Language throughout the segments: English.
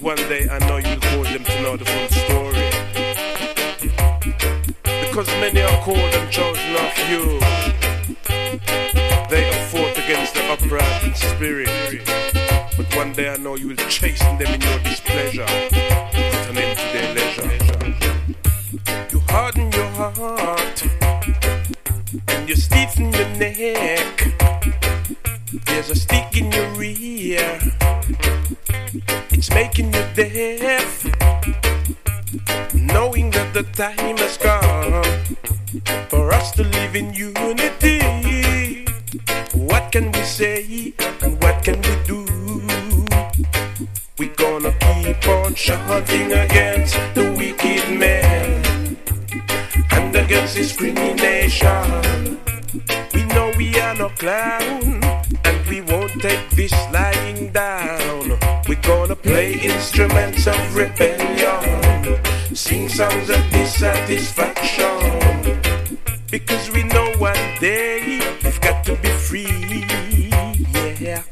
one day I know you'll cause them to know the full story. Because many are called and chosen of you. They have fought against the upright in spirit. But one day I know you will chasten them in your displeasure, put an end to their leisure. You harden your heart and you stiffen your neck. There's a stick in your ear, it's making you deaf. Knowing that the time has come for us to live in unity. What can we say and what can we do? We're gonna keep on shouting against the wicked man and against discrimination. We know we are no clown and we won't take this lying down. We're gonna play instruments of rebellion, sing songs of dissatisfaction, because we know one day we've got to be free, yeah.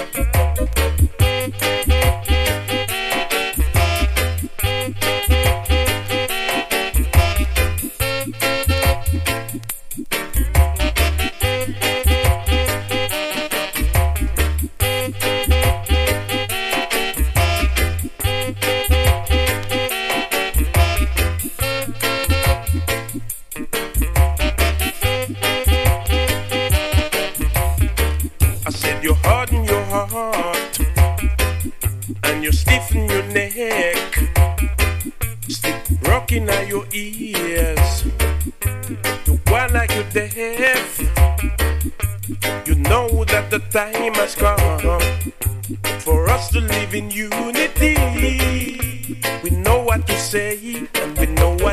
You harden your heart and you stiffen your neck, stick rocking at your ears. You want like you're deaf. You know that the time has come for us to live in unity. We know what to say and we know what